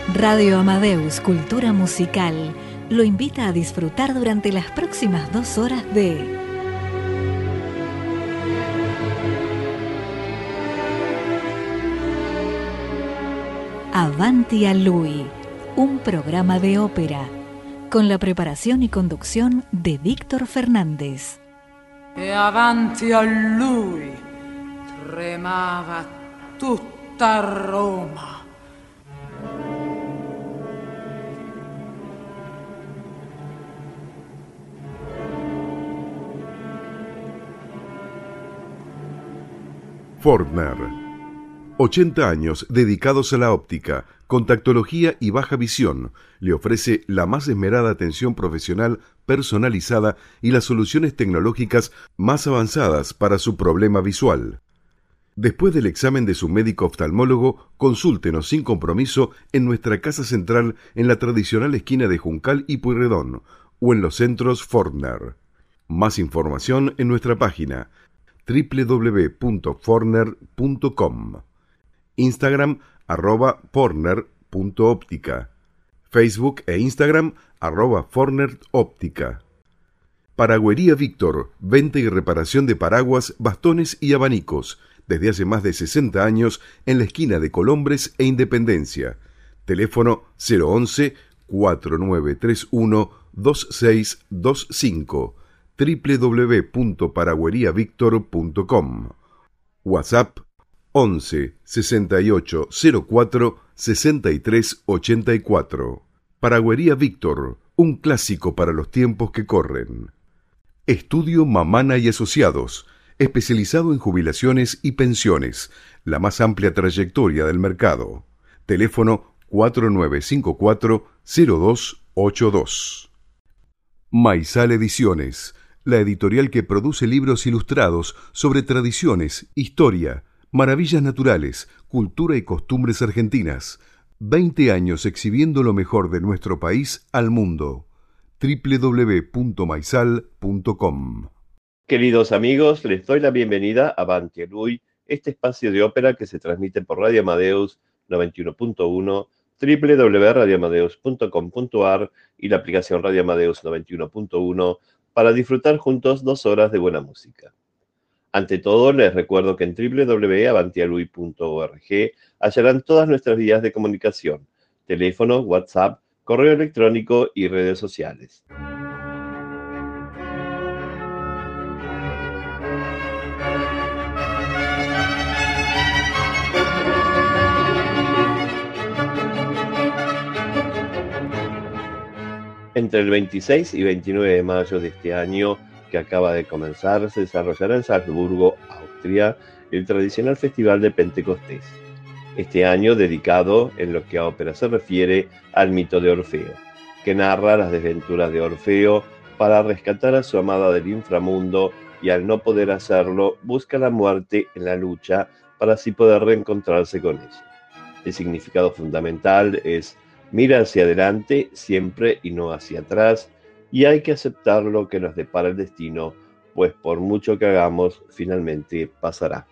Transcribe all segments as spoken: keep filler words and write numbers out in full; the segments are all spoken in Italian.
Radio Amadeus Cultura Musical lo invita a disfrutar durante las próximas dos horas de Avanti a Lui, un programa de ópera, con la preparación y conducción de Víctor Fernández. E avanti a lui tremava tutta Roma. Fortner. ochenta años dedicados a la óptica, contactología y baja visión. Le ofrece la más esmerada atención profesional personalizada y las soluciones tecnológicas más avanzadas para su problema visual. Después del examen de su médico oftalmólogo, consúltenos sin compromiso en nuestra casa central en la tradicional esquina de Juncal y Pueyrredón o en los centros Fortner. Más información en nuestra página doble u doble u doble u punto fortner punto com. Instagram, arroba fortner punto óptica. Facebook e Instagram, arroba fortner óptica. Paragüería Víctor, venta y reparación de paraguas, bastones y abanicos, desde hace más de sesenta años en la esquina de Colombres e Independencia. Teléfono cero once, cuatro nueve tres uno, dos seis dos cinco. doble u doble u doble u punto paragüería víctor punto com. WhatsApp once, sesenta y ocho, cero cuatro, sesenta y tres ochenta y cuatro. Paragüería Víctor, un clásico para los tiempos que corren. Estudio Mamana y Asociados, especializado en jubilaciones y pensiones, la más amplia trayectoria del mercado. Teléfono cuatro nueve cinco cuatro, cero dos ocho dos. Maizal Ediciones, la editorial que produce libros ilustrados sobre tradiciones, historia, maravillas naturales, cultura y costumbres argentinas. veinte años exhibiendo lo mejor de nuestro país al mundo. doble u doble u doble u punto maizal punto com. Queridos amigos, les doy la bienvenida a Avanti a Lui, este espacio de ópera que se transmite por Radio Amadeus noventa y uno punto uno, doble u doble u doble u punto radio amadeus punto com punto a r y la aplicación Radio Amadeus noventa y uno punto uno para disfrutar juntos dos horas de buena música. Ante todo, les recuerdo que en doble u doble u doble u punto avanti a lui punto org hallarán todas nuestras vías de comunicación, teléfono, WhatsApp, correo electrónico y redes sociales. Entre el veintiséis y veintinueve de mayo de este año, que acaba de comenzar, se desarrollará en Salzburgo, Austria, el tradicional Festival de Pentecostés. Este año dedicado, en lo que a ópera se refiere, al mito de Orfeo, que narra las desventuras de Orfeo para rescatar a su amada del inframundo y al no poder hacerlo, busca la muerte en la lucha para así poder reencontrarse con ella. El significado fundamental es: mira hacia adelante siempre y no hacia atrás, y hay que aceptar lo que nos depara el destino, pues por mucho que hagamos, finalmente pasará.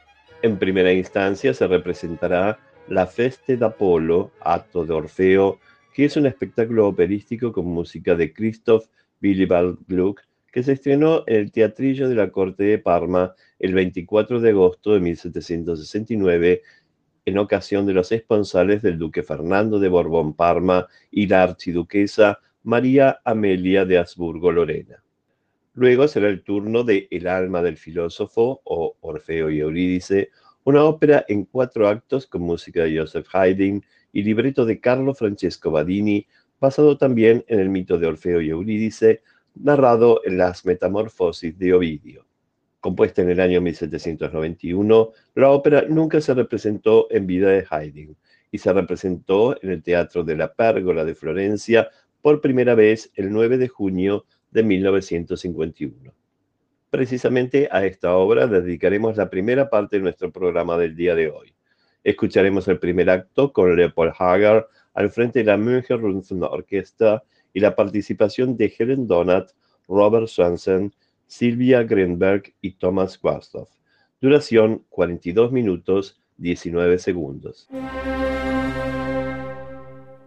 En primera instancia se representará la Feste d'Apollo, acto de Orfeo, que es un espectáculo operístico con música de Christoph Willibald Gluck, que se estrenó en el Teatrillo de la Corte de Parma el veinticuatro de agosto de mil setecientos sesenta y nueve, en ocasión de los esponsales del duque Fernando de Borbón-Parma y la archiduquesa María Amelia de Habsburgo-Lorena. Luego será el turno de El alma del filósofo, o Orfeo y Eurídice, una ópera en cuatro actos con música de Joseph Haydn y libreto de Carlo Francesco Badini, basado también en el mito de Orfeo y Eurídice, narrado en las Metamorfosis de Ovidio. Compuesta en el año mil setecientos noventa y uno, la ópera nunca se representó en vida de Haydn y se representó en el Teatro de la Pérgola de Florencia por primera vez el nueve de junio de mil novecientos cincuenta y uno. Precisamente a esta obra dedicaremos la primera parte de nuestro programa del día de hoy. Escucharemos el primer acto con Leopold Hagar al frente de la München Rundfunkorchester y la participación de Helen Donath, Robert Swanson, Silvia Grenberg y Thomas Quasthoff. Duración cuarenta y dos minutos diecinueve segundos.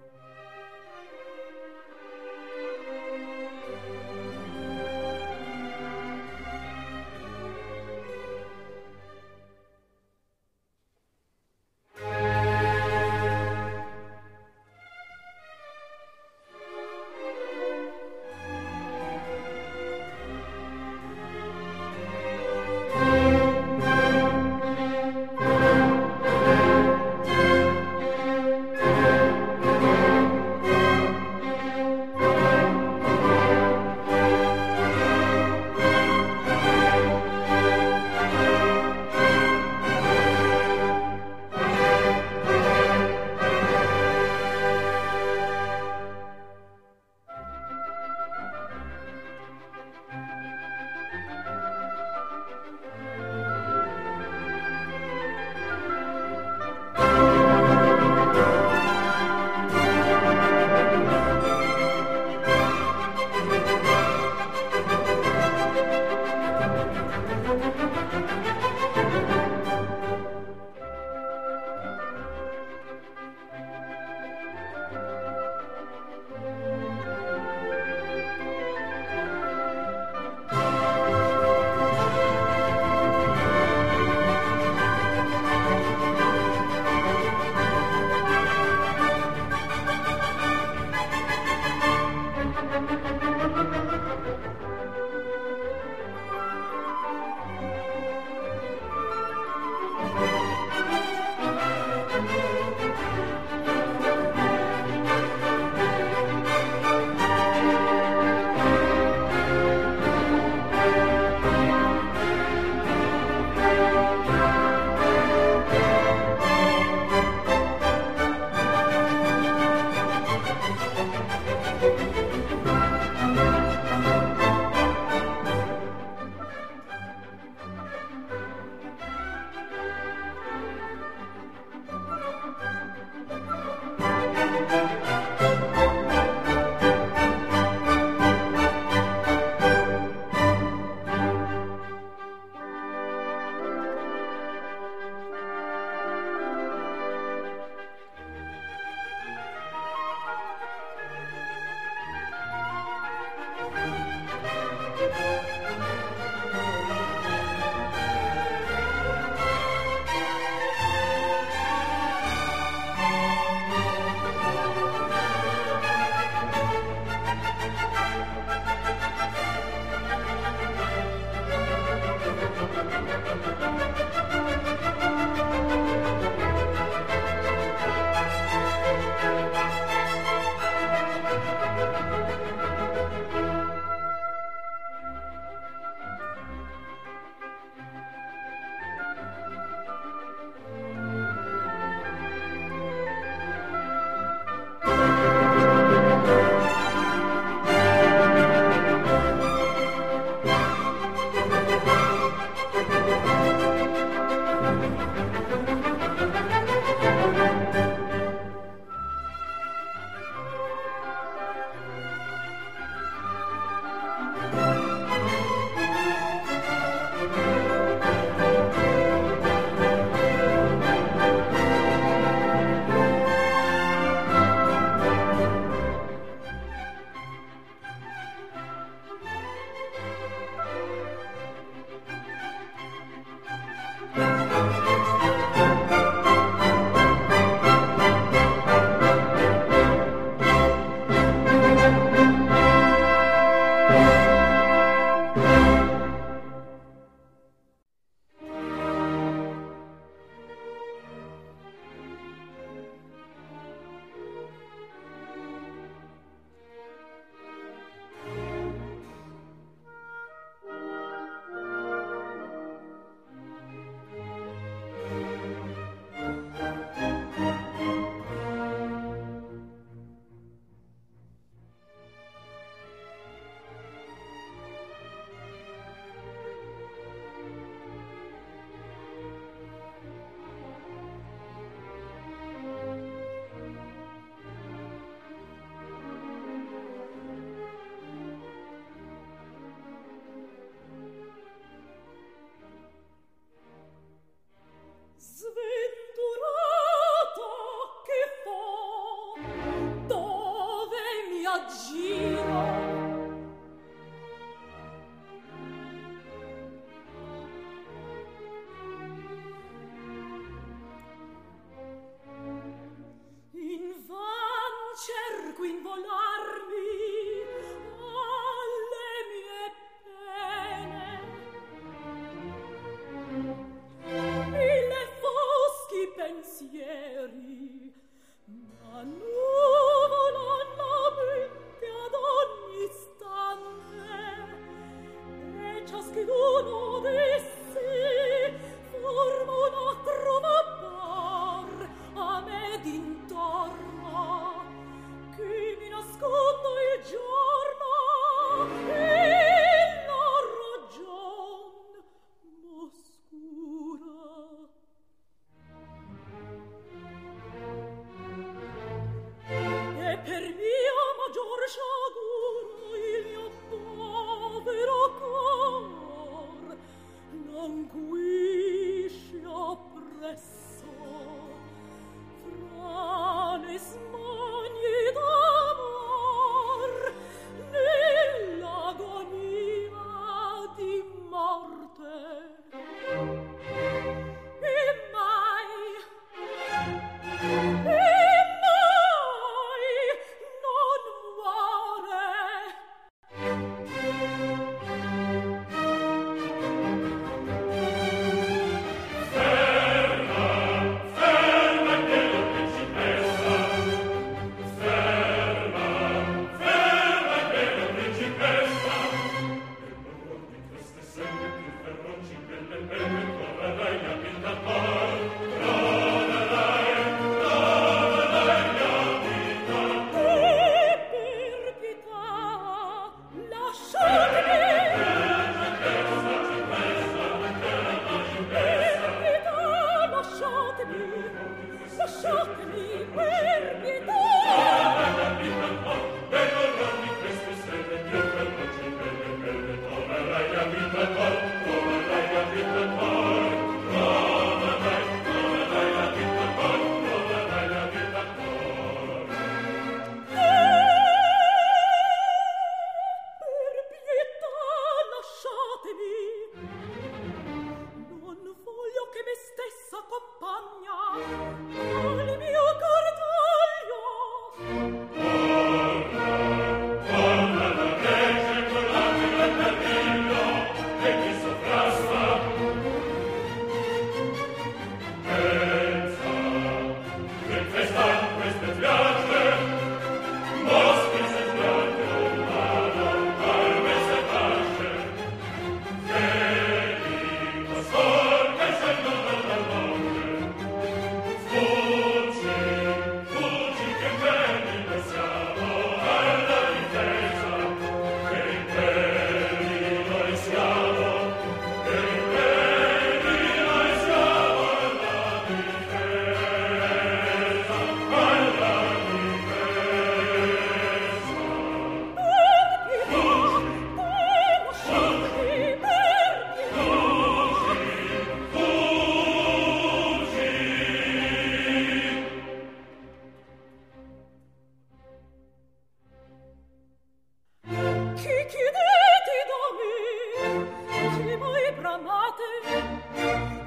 Che mi nasconde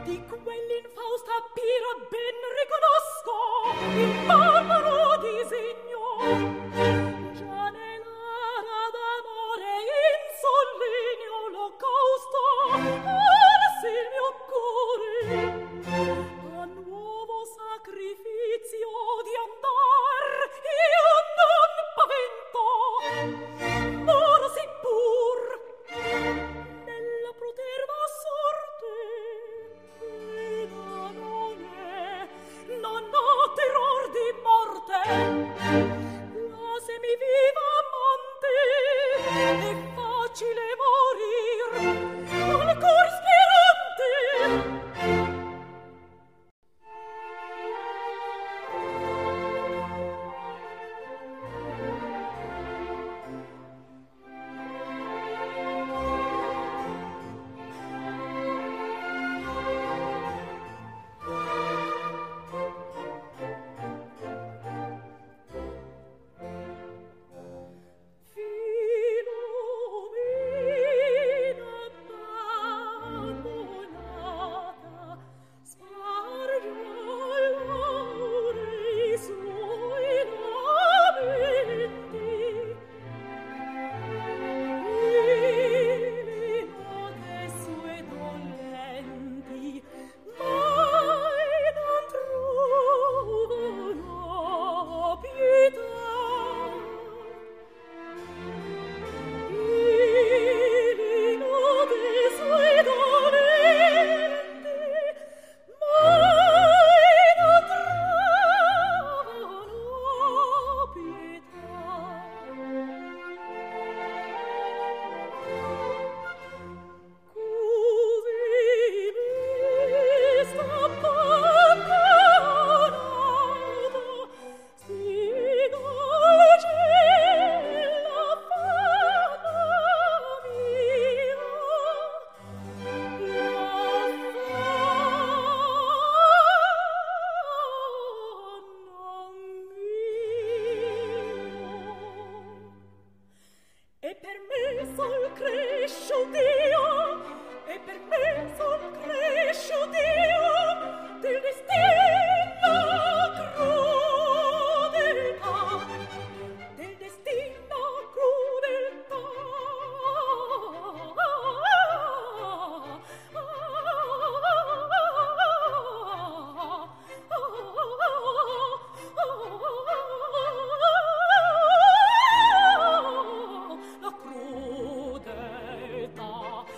di quell'infausta pira ben riconosco il barbaro disegno. Già nell'ara d'amore in sollegno l'olocausto arse il mio cuore. A nuovo sacrificio di andar io non pavento, morsi pur nella proterva sorte. Eda non è, non ho terror di morte. Lasemi viva amante, è facile morir al cor spirante. La crudeltà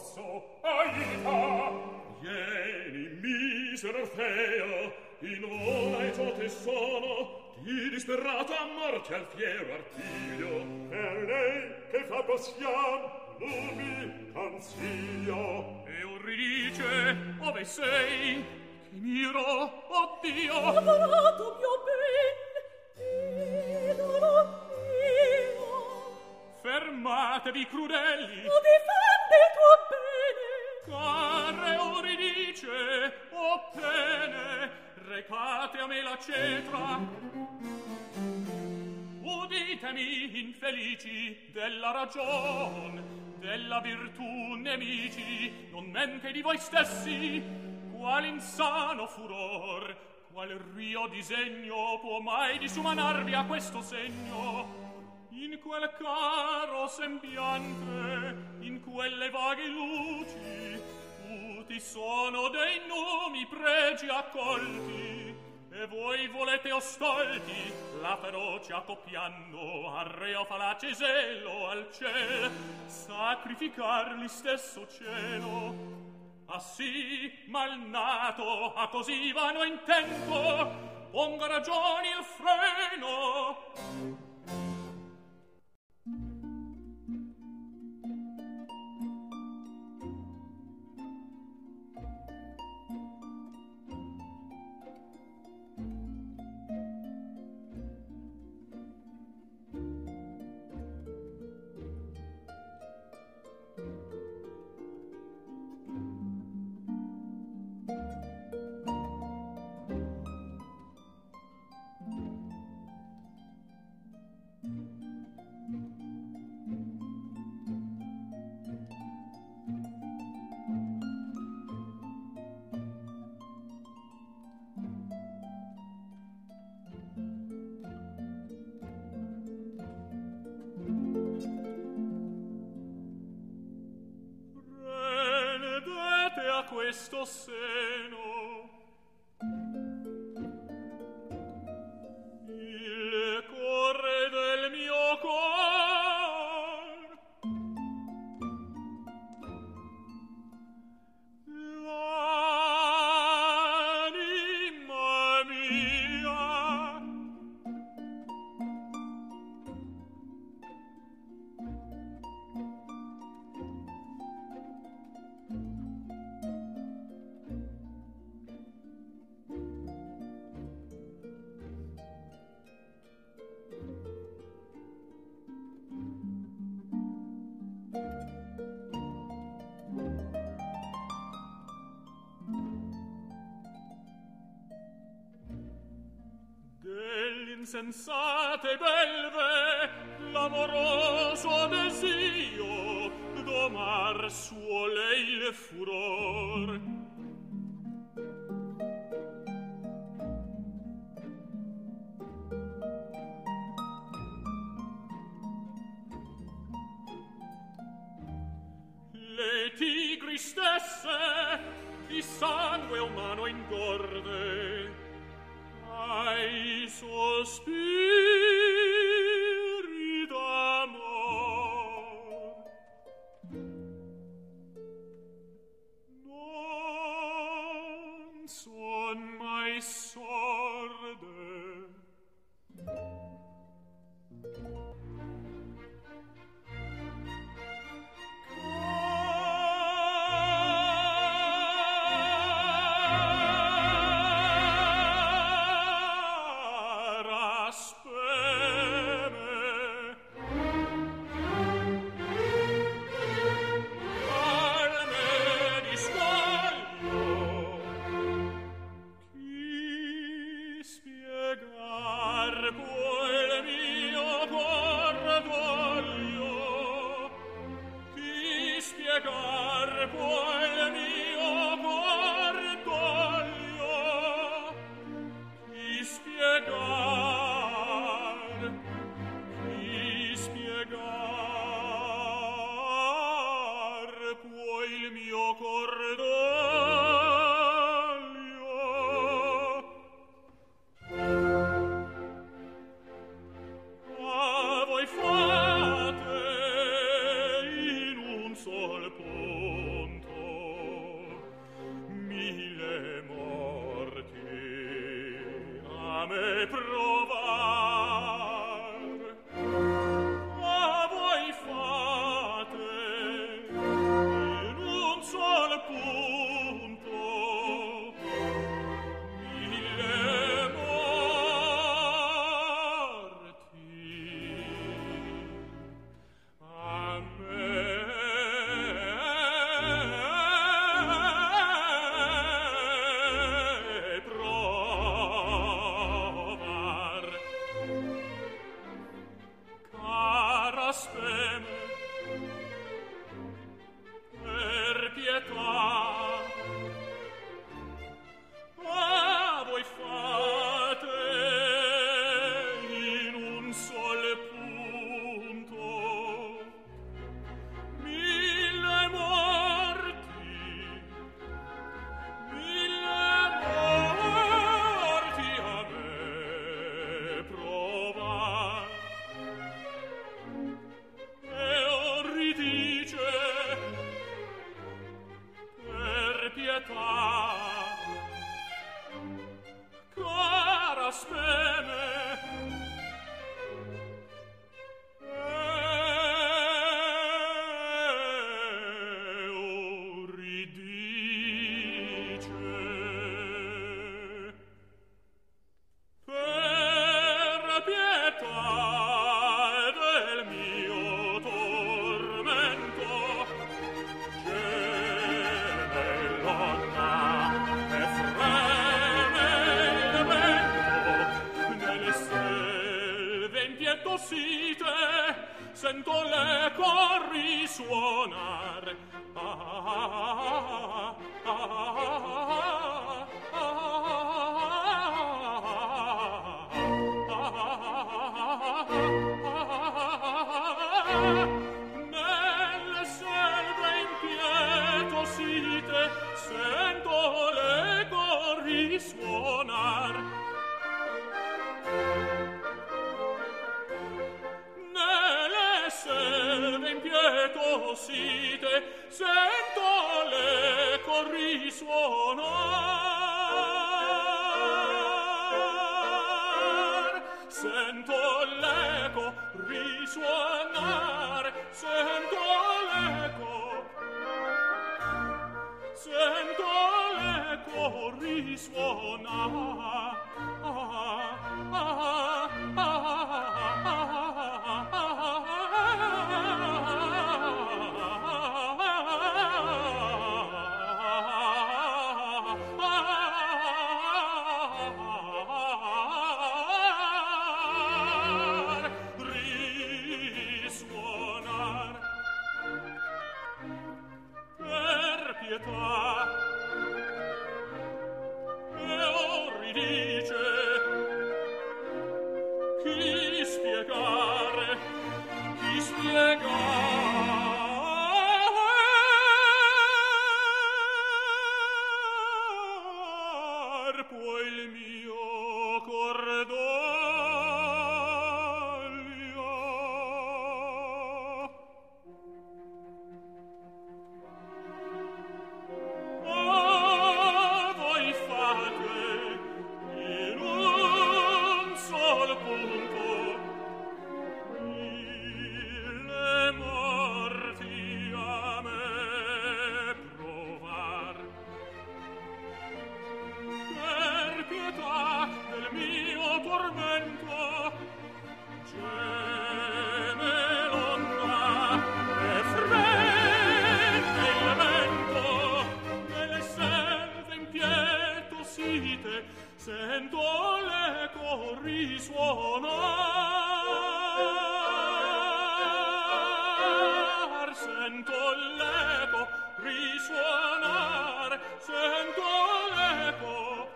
soccorso, aiuta! Vieni, misera Orfeo, in ora e ciò te sono, di disperata morte al fiero artiglio. Per lei che fa possiam, lubi consiglio. E Euridice, ove sei? Che miro, oh Dio! Adorato mio ben, idolo mio! Fermatevi, crudelli! O difende il tuo bene! Care Euridice, o pene, recate a me la cetra. Uditemi, infelici, della ragion, della virtù nemici, non men che di voi stessi, qual insano furor, qual rio disegno può mai disumanarvi a questo segno? In quel caro sembiante, in quelle vaghe luci, tutti sono dei numi pregi accolti, e voi volete ostolti, la feroce accoppiando, al re o falace zelo, al ciel, sacrificar li stesso cielo. Ah sì, malnato, a così vano intento, ponga ragioni il freno. Questo seno il cuore del mio cor, l'anima mia dell'insensate belve l'amoroso desio domar suo lei le furor. Le tigri stesse di sangue umano ingorde, ai sospiri d'amor non son mai sorde. impietosite, sento l'eco risuonar. Ah, ah, ah, ah, ah, nelle selve impietosite, sento l'eco risuonar. Nelle selve impietosite, sento l'eco risuonar. Sento l'eco risuonar. Sento l'eco. Sento l'eco risuonar. Ah, ah, ah, ah, risuonar. Per pietà e orridice, chi spiegare, chi spiegar può il mio cordoglio. Ah, voi fate in un sol punto mille morti a me provar. Per pietà del mio tormento, geme l'onda e freme il vento. Nelle selve impietosite, sento l'eco risuonar. Sento l'eco risuonar. Sento l'eco.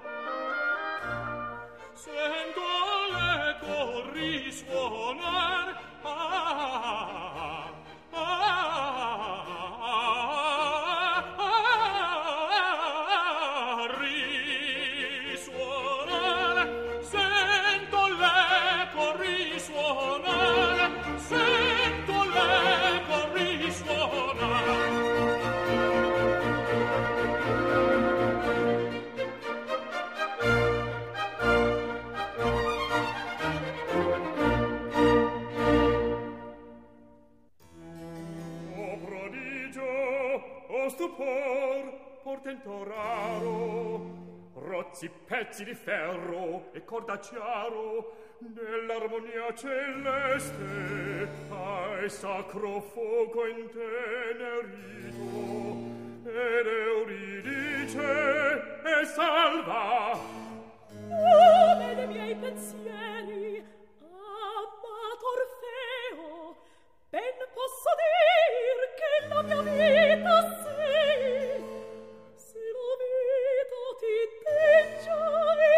Sento l'eco risuonar. Ah, ah, ah, ah, risuonar. Sento l'eco risuonar. Sento l'eco risuonar. Stupor, portento raro, rozzi pezzi di ferro e cordaciaro, nell'armonia celeste hai sacro fuoco intenerito, ed Euridice e salva. Oh, nei miei pensieri, amato Orfeo, ben posso dir che la mia vita sei, se la vita ti deggia i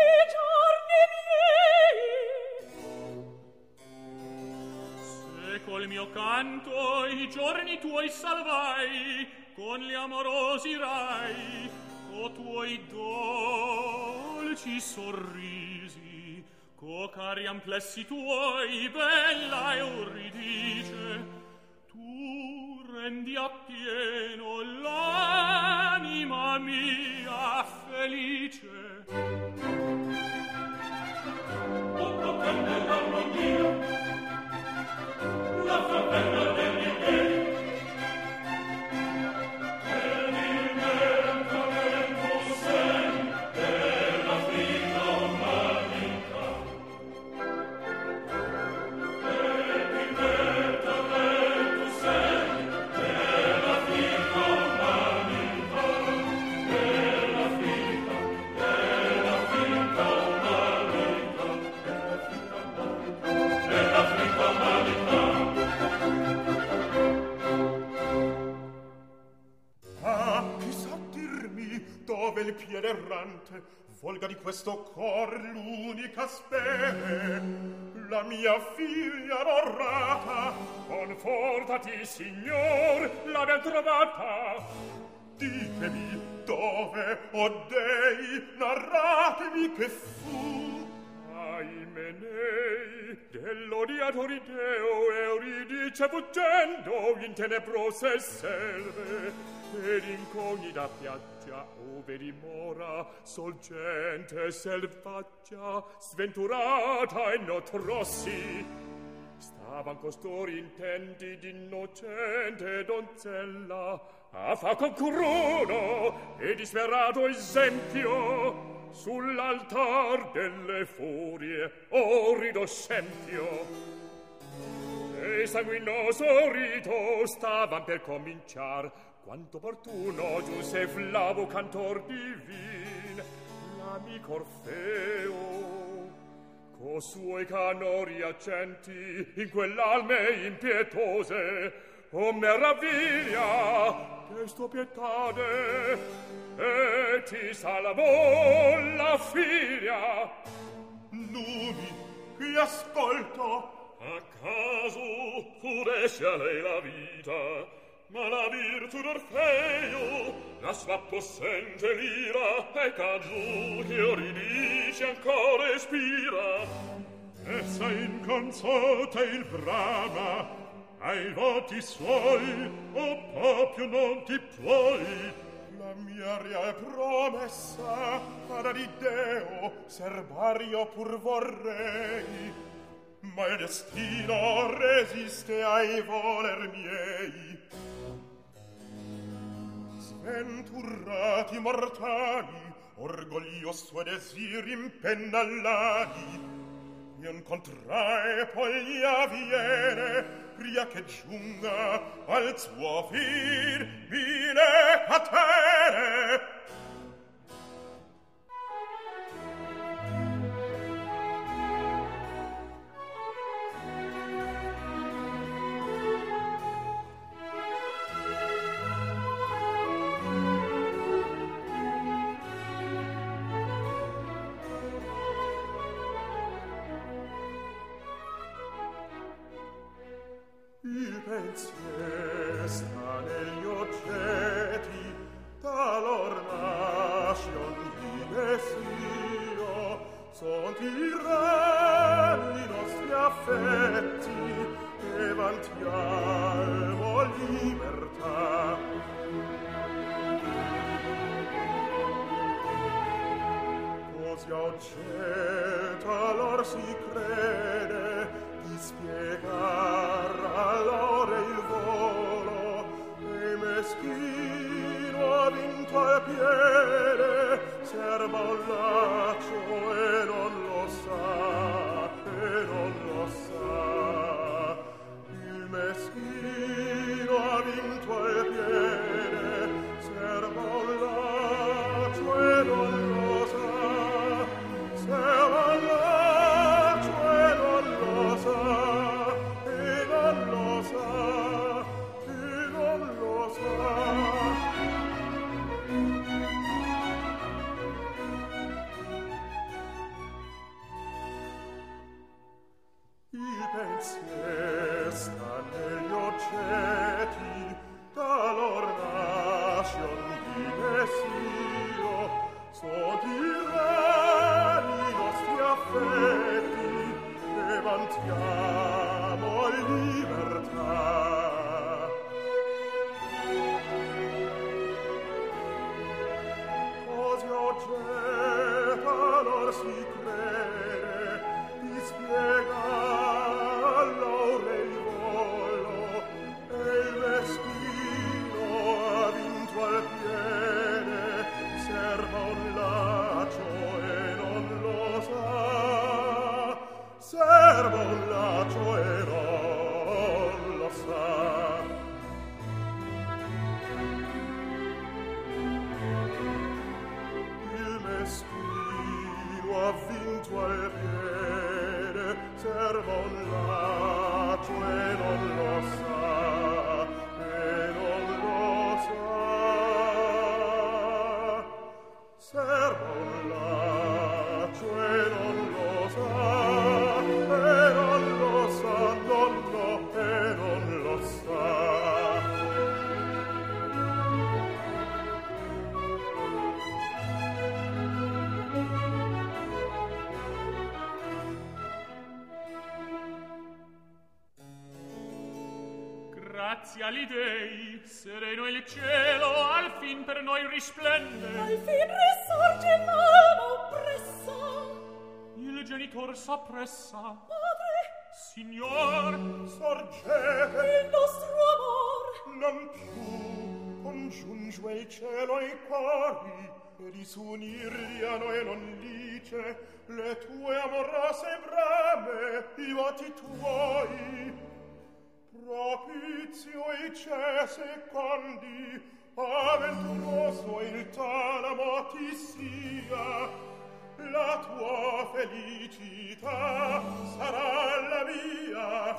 giorni miei. Se col mio canto i giorni tuoi salvai, con gli amorosi rai, co tuoi dolci sorrisi, co cari amplessi tuoi, bella Euridice, tu rendi appieno l'anima mia felice. Oh, bella mia, la fratello del mio bene, fiede errante, volga di questo cor l'unica spere, la mia figlia onorata. Confortati, signor, la ben trovata. Ditemi dove, o dei, narratemi che fu. Aimenei, dell'odiatori Deo Euridice fuggendo in tenebrose selve, ed incognita piaggia ove dimora sol gente selvaggia, sventurata e notrossi. Stavan costori intenti d'innocente donzella a fa concuruno e disperato esempio sull'altar delle furie orrido scempio. E sanguinoso rito stavan per cominciar, quanto opportuno giunse Flavo cantor divin, l'amico Orfeo, co suoi canori accenti in quell'alme impietose. O meraviglia, testo pietade, e ti salvò la figlia. Numi, qui ascolto. A caso pudesse a lei la vita, ma la virtù d'Orfeo, la sua possente lira, e cagiù che Euridice ancora respira. Essa inconsota il brama ai voti suoi, o proprio non ti puoi. La mia reale promessa ad di Deo serbar io pur vorrei, ma il destino resiste ai voler miei. Sventurati mortali, orgoglio suo desir impennallati, non contrae poi gli avviene, pria che giunga al suo fin mille catene. Il pensier sta negli oggetti, talor nasce ogni desio, son tirani i nostri affetti, e vantiamo libertà. Così a oggetto allor si crede di spiegar allora il volo, e meschino ha vinto al piede, serba un laccio e non lo sa, e non lo sa. Il meschino ha vinto al piede, serba un laccio e non lo sa, serba un laccio e non lo sa, e non lo sa, e non lo sa. Il pensier sta negli oggetti, talor nasce ogni desio, so tirani i nostri affetti, e vantiamo libertà. Così oggetto allor si crede di spiegar all'ora il volo, e il meschino ha vinto al piede, serva un laccio e non lo sa, serva un laccio e non lo sa. Il meschino ha vinto al piede, serva un laccio e non lo sa, e non lo sa. ferma un laccio e non lo sa, e non lo sa, no, no, e non lo sa. Grazie agli dei, sereno il cielo, al fin per noi risplende. Al fin risorge l'alma oppressa. Il genitor s'appressa. Padre, Signor, sorgete il nostro amor non più congiunge il cielo ai cuori e disunirli a noi non dice le tue amorose brame, i voti tuoi. Propizio e cese quandi avventuroso il talamo ti sia, la tua felicità sarà la mia.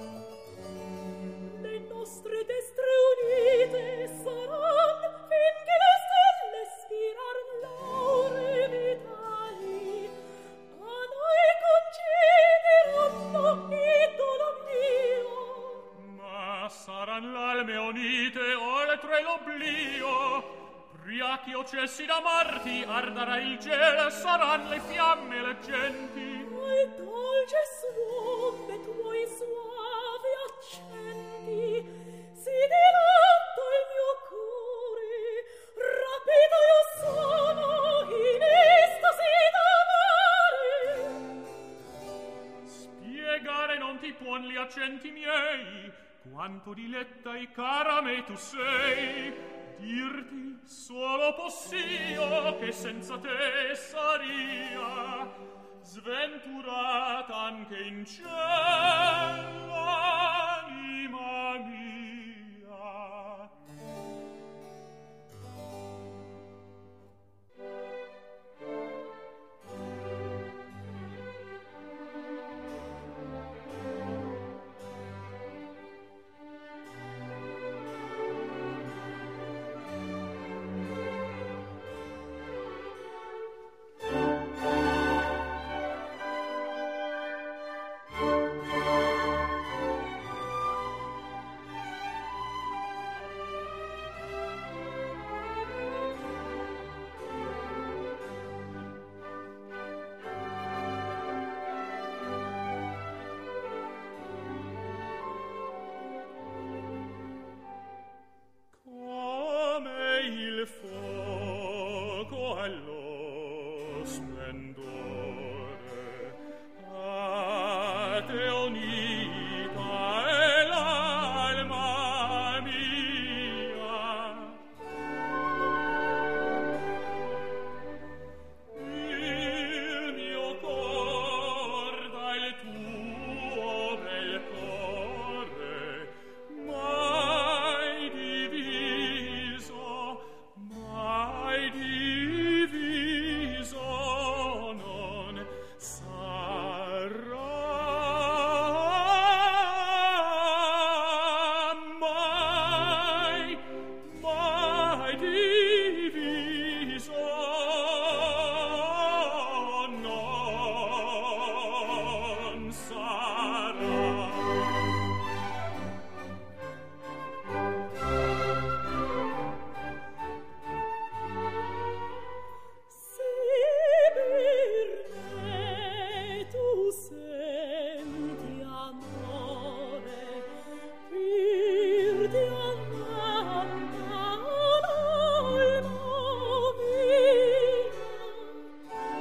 le nostre destre unite saran finché le stelle spirar l'aure vitali. A noi concederanno idolo mio. ma saran l'alme unite oltre l'oblio. Pria che io cessi d'amarti, arderà il gelo, saran le fiamme le genti. Al dolce suon de tuoi suavi accenti si dilata il mio cuore, rapido io sono in estasi d'amare. Spiegare non ti puon gli accenti miei, quanto diletta e cara a me tu sei. Dirti solo possio che senza te saria sventurata anche in cielo l'anima mia.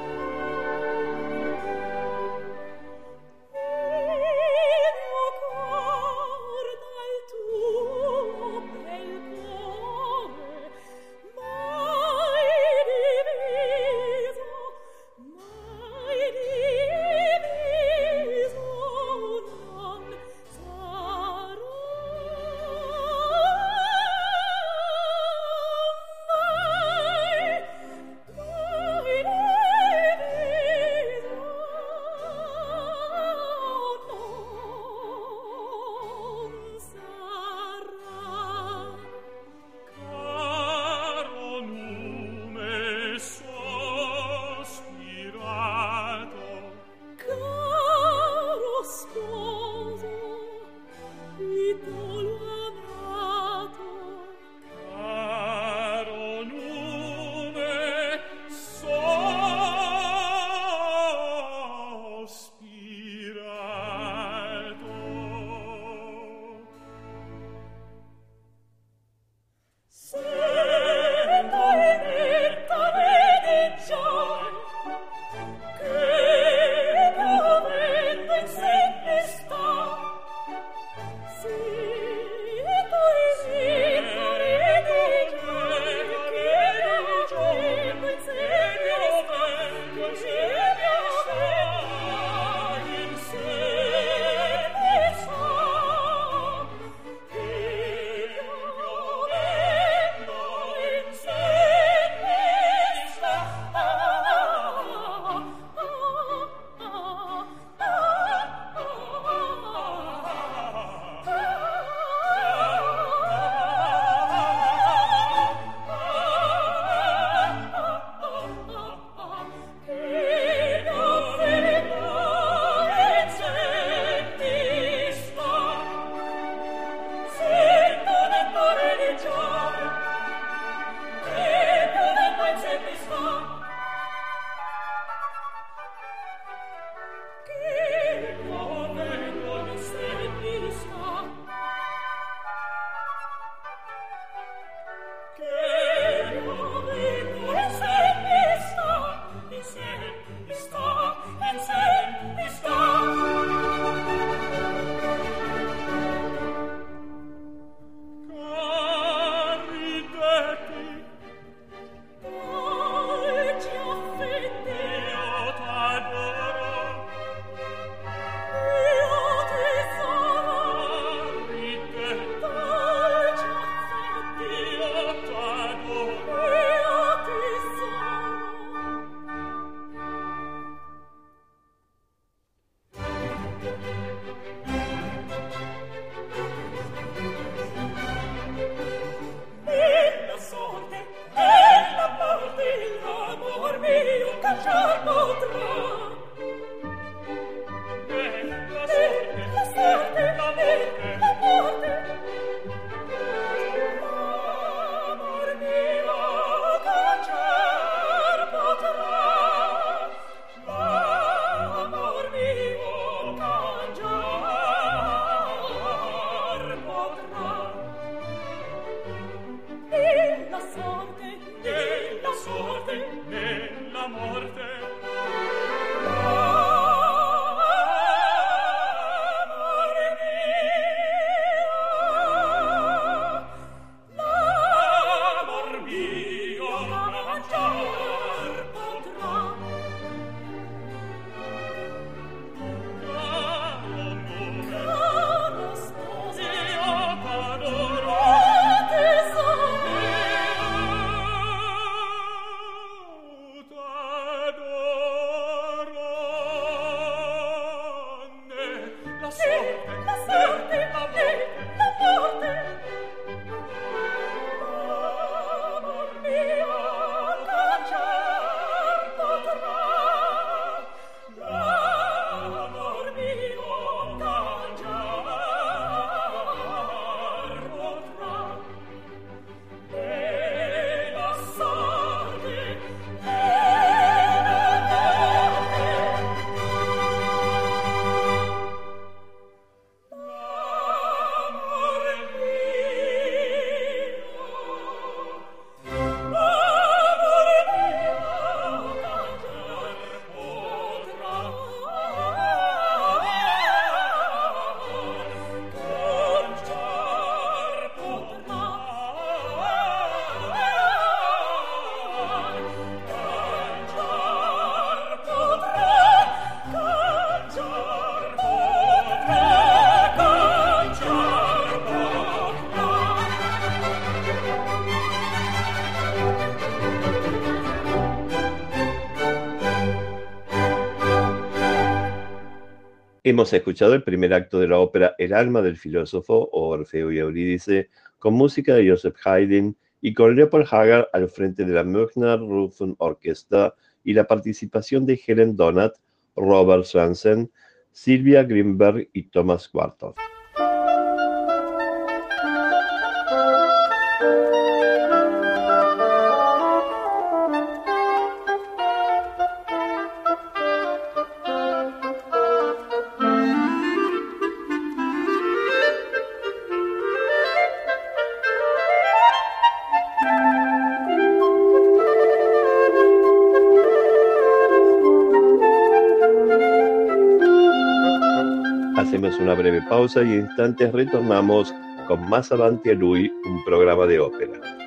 Il mio la sorte, la sorte, e la morte. Amor mio, cangiar potrà. L'amor mio, cangiar potrà. E la sorte, e la morte. Hemos escuchado el primer acto de la ópera El alma del filósofo, o Orfeo y Eurídice, con música de Joseph Haydn y con Leopold Hagar al frente de la Münchner Rundfunkorchester y la participación de Helen Donat, Robert Swansen, Sylvia Grimberg y Thomas Quartoff. Hacemos una breve pausa y en instantes retornamos con Más Avanti a Lui, un programa de ópera.